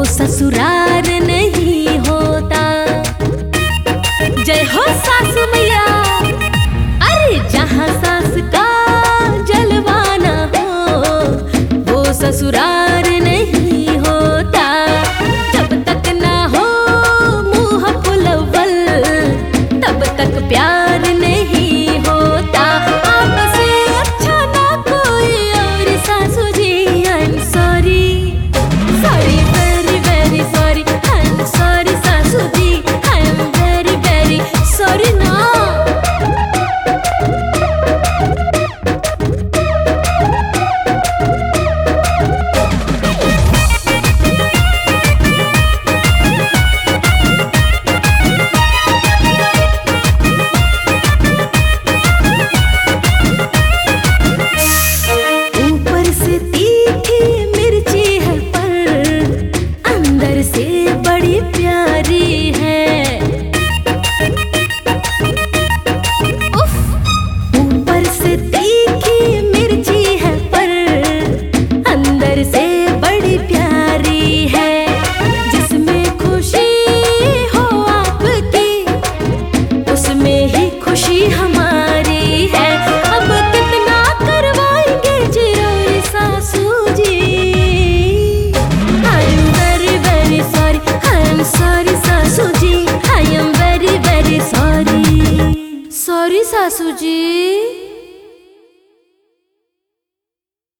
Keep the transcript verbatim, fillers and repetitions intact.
ससुरार नहीं होता। जय हो सासू मैया। अरे जहाँ सास का जलवा न हो वो ससुरार नहीं होता। जब तक ना हो मुँह फुलवल तब तक प्यार नहीं होता। आपसे अच्छा ना कोई और सासू जी। I am sorry sorry very very sorry. I am sorry सासू जी। I am very very sorry ना। ऊपर से तीखी मिर्ची है पर अंदर से बड़ी प्यारी है। उफ! ऊपर से तीखी मिर्ची है पर अंदर से बड़ी प्यारी है। जिसमें खुशी हो आपकी उसमें ही खुशी हमारी है। अब कितना करवाएंगे चिरोरी सासू जी। I am very very sorry. I am sorry सासू जी। I am very very sorry. Sorry सासू जी।